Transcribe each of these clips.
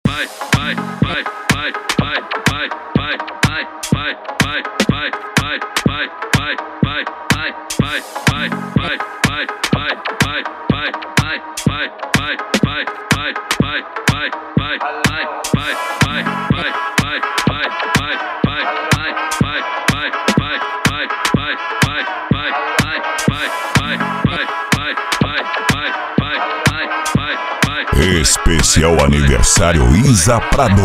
Especial aniversário Isa Prado.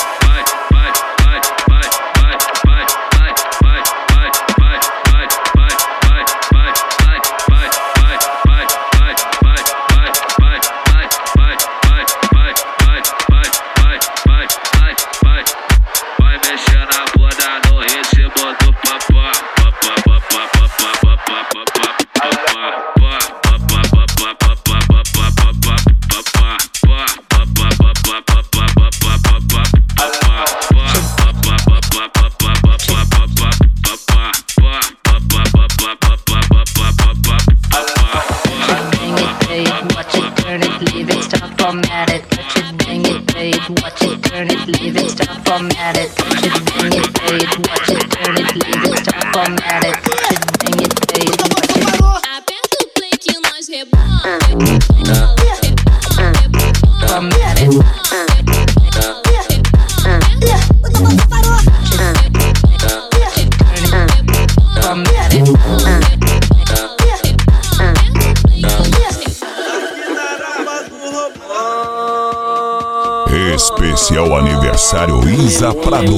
Especial aniversário Isa Prado.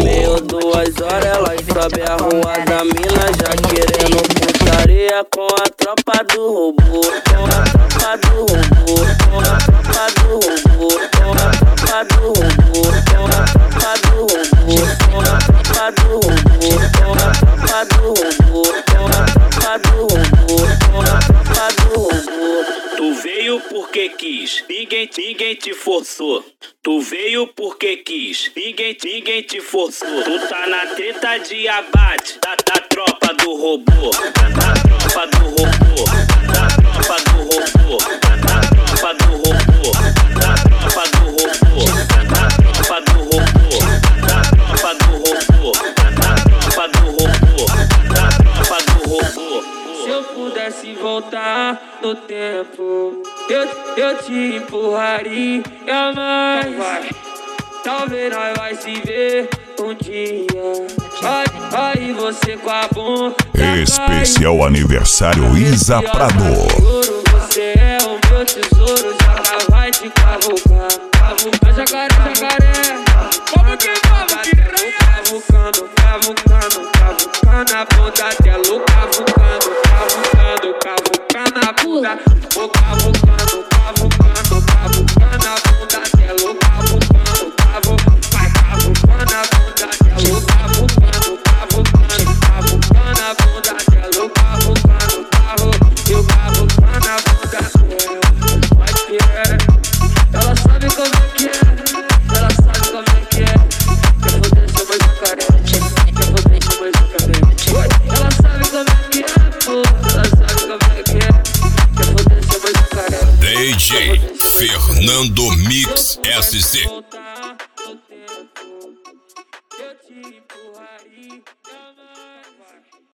2 horas ela sobe a rua da mina, já querendo putaria com a tropa do robô, com a tropa do robô, com a tropa do robô, com a tropa do robô, com a tropa do robô, com a tropa do robô, com a tropa do robô, com a tropa do robô, com a tropa do robô. Tu veio porque quis, ninguém te forçou. Tu veio porque quis, ninguém te forçou. Tu tá na treta de abate da tropa do robô, da tropa do robô, da tropa do robô, da tropa do robô, da tropa do robô, da tropa do robô, da tropa do robô, da tropa do robô, da tropa do robô. Se eu pudesse voltar no tempo, eu te empurraria mais. Talvez nós vai se ver um dia. Aí você com a bomba. Especial aniversário Isa Prado. Você é o meu tesouro, já vai te cavucar. Jacaré, jacaré. Como que vamos? Cavucando, cavucando, cavucando a bunda dela. Cavucando, cavucando, cavucando a bunda. Vou cavucando, cavucando, cavucando a bunda dela. Cavucando, vai cavucando a bunda dela. Cavucando, cavucando, cavucando a bunda dela. Cavucando, eu cavucando a bunda dela. Vai que é, ela sabe como é que é, ela sabe como é que é. Quer foder seu mais jacaré, quer foder seu mais jacaré. Ela sabe como é que é, pô, ela sabe como é que é. Quer foder seu mais jacaré. DJ Fernando Mix SC.